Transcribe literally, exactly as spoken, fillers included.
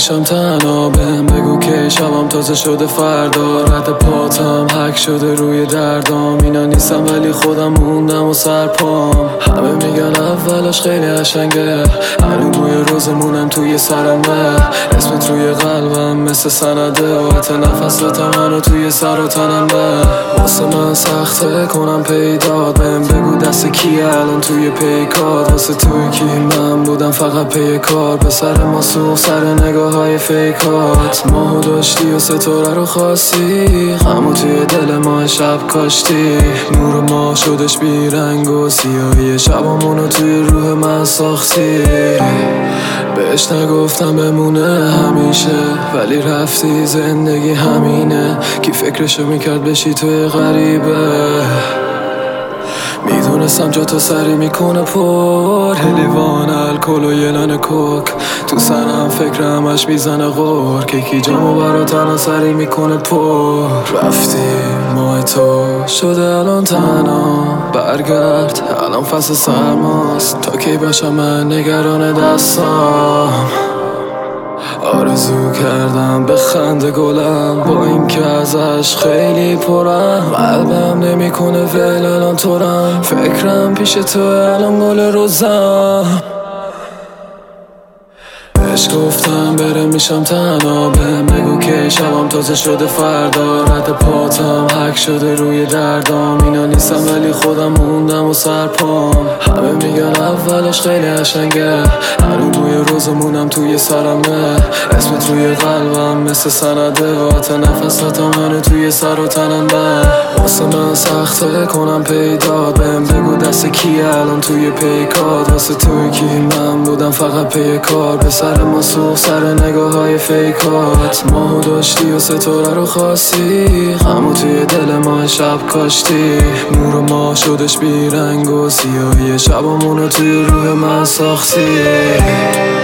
میشم تنها. بهم بگو که شبم تازه شده فردا، رد پاتم حک شده روی دردام. اینا نیستم ولی خودم موندم و سرپام. همه میگن اولش خیلی قشنگه، هنو بوی روزمونم توی سرمه. اسمت روی قلبم مثل سنده، وقت نفستم هنو توی سر و تنمه. واسه من سخته کنم پیدات، بهم بگو دست کیه الان توی پیکات. واسه توی کی من بودم فقط پی کار، به سر ما سوخ سر نگاه های فیکات. ماهو داشتی و ستاره رو خواستی، غمو توی دل ما شب کاشتی. نور ما شدش بی رنگ و سیاهی شبامونو توی روح من ساختی. بهش نگفتم بمونه همیشه، ولی رفتی زندگی همینه. کی فکرشو میکرد بشی توی غریبه. میدونستم جا تو سری میکنه پر، لیوان الکل و یه نان کوک. تو سرم فکر همش میزنه غور، که کی جامو برا تنها سری میکنه پر. رفتی ماه تو شده الان تنها، برگرد الان فصل سرماست. تا کی باشم من نگران دستام. آرزو کردم بخنده گلم، با این که ازش خیلی پرم. قلبم نمیکنه ول الان تورم، فکرم پیش تو الان گل روزم. بهش گفتم بره میشم تنها، بهم بگو که شبم تازه شده فردا. رد پاتم حک شده روی دردام. اینا نیستم ولی خودم موندم و سرپام. همه میگن اولش خیلی قشنگه، هنو بوی روزمونم توی سرمه. اسمت روی قلبم مثل سنده، وقت نفستم هنو توی سر و تنمه. واسه من سخته کنم پیدات، بهم بگو دست کیه الان توی پیکات. واسه توی کی من بودم فقط پی کار، به سر ما سوخ سر نگاه های فیکات. ماهو داشتی و ستاره رو خواستی، غمو توی دل ما شب کاشتی. نور ما شدش بی رنگ و سیاهی شبامونو توی روح من ساختی.